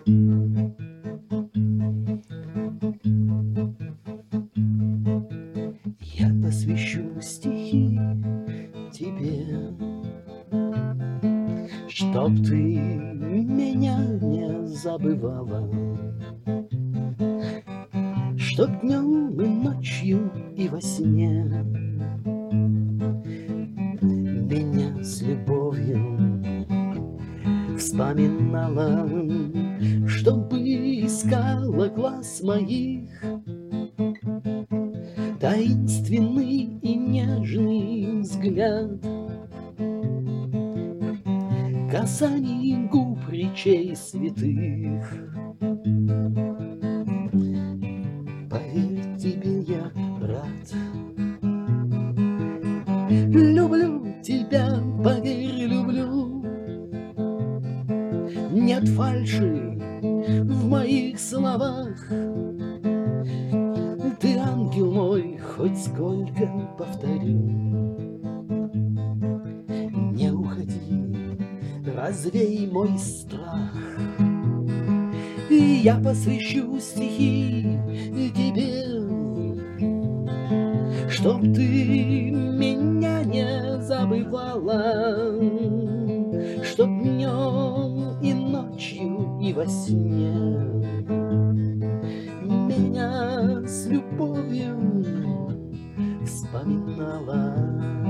Я посвящу стихи тебе, чтоб ты меня не забывала, чтоб днем и ночью и во сне меня с любовью вспоминала, чтобы искала глаз моих таинственный и нежный взгляд, касаний губ речей святых. Поверь, тебе я рад. Люблю тебя, поверь, люблю. Нет фальши в моих словах. Ты ангел мой, хоть сколько повторю. Не уходи, развей мой страх. И я посвящу стихи тебе, чтоб ты меня не забывала, чтоб днем и ночью и во сне меня с любовью вспоминала.